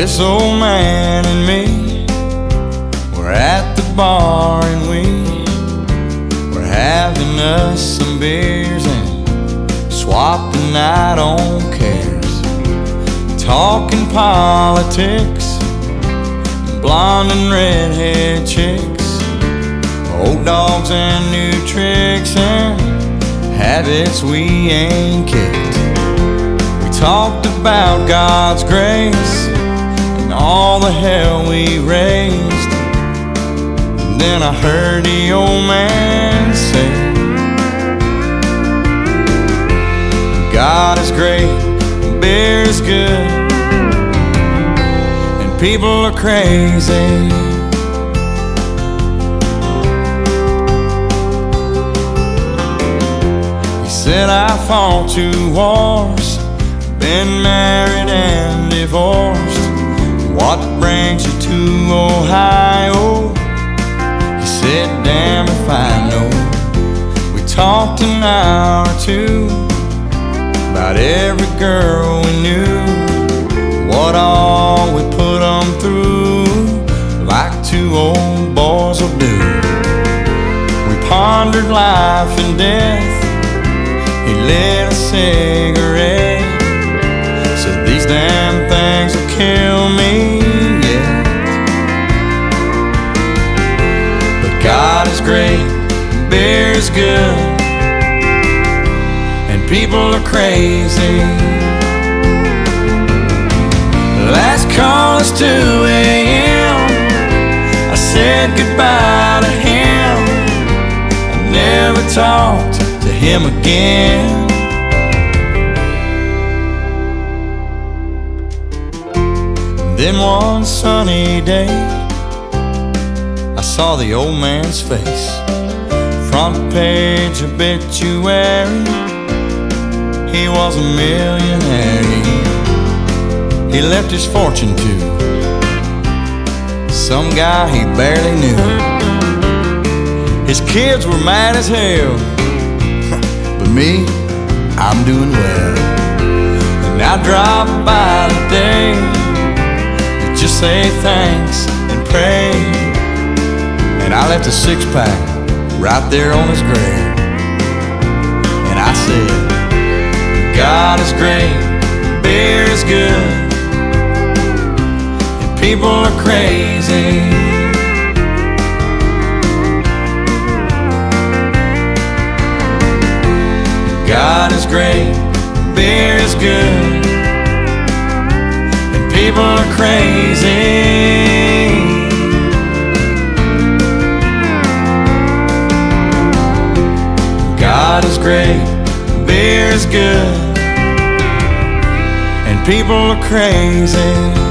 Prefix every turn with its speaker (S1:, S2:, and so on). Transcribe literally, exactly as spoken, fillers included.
S1: This old man and me were at the bar, and we were having us some beers and swapping out on cares, talking politics, blonde and redhead chicks, old dogs and new tricks, and habits we ain't kicked. We talked about God's grace and all the hell we raised. And then I heard the old man say, God is great, beer is good, and people are crazy. He said, I fought two wars, been married and divorced. What brings you to Ohio? He said, damn if I know. We talked an hour or two about every girl we knew, what all we put them through, like two old boys will do. We pondered life and death. He lit a cigarette, said these damn things will kill me yet. But God is great, beer is good, and people are crazy. Last call is two A M I said goodbye to him. I never talked to him again. Then one sunny day I saw the old man's face, front page obituary. He was a millionaire. He left his fortune to some guy he barely knew. His kids were mad as hell, but me, I'm doing well. And I drop by today to just say thanks and pray. And I left a six-pack right there on his grave. And I said, God is great, beer is good, and people are crazy. God is great, beer is good, and people are crazy. God is great, beer is good, and people are crazy.